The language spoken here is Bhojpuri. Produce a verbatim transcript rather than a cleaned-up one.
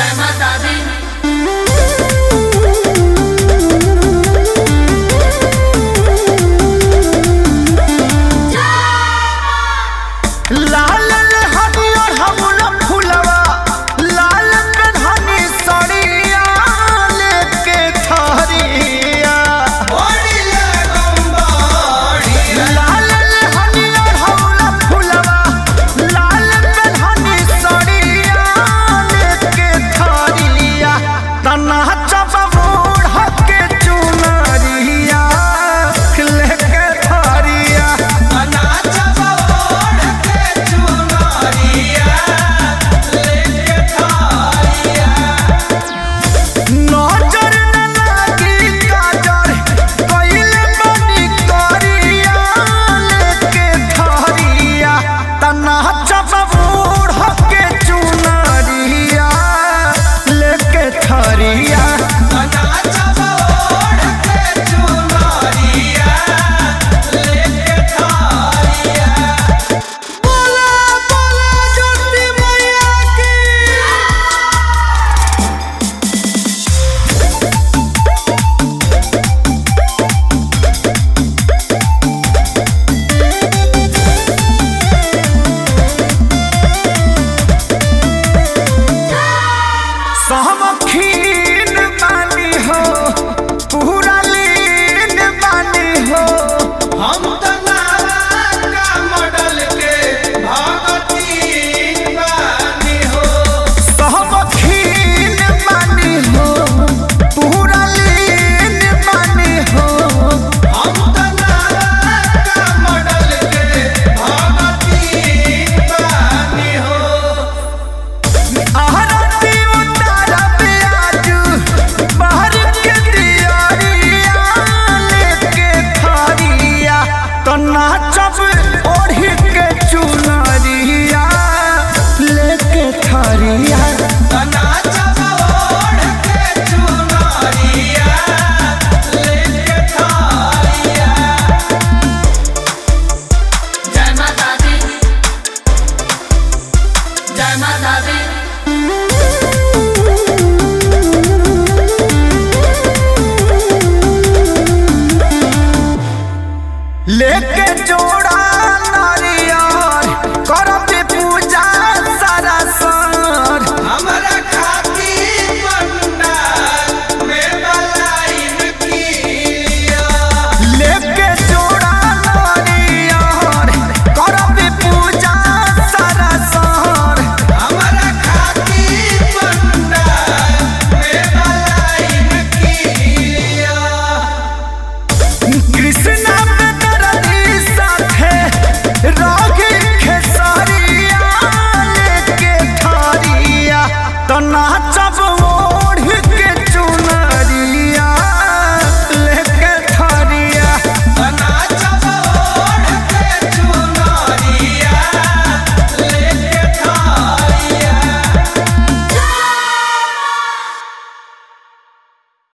जय माता दी। लाल हरियर हमुला फुलवा लाल कन्हनी सड़िया लेके थरिया लाल हरियर हमुला फुलवा लाल कन्हनी सड़िया लेके थरिया तना चप मोड़ के चुनरिया लेके थरिया तना चप नजर न लागी काजर कइले बनी करिया लेके थरिया तना चप बूढ़ के चुनरिया लेके थरिया तना चप बूढ़ के चुनरिया लेके थरिया। बोला बोला ज्योति मैया की। सहमखी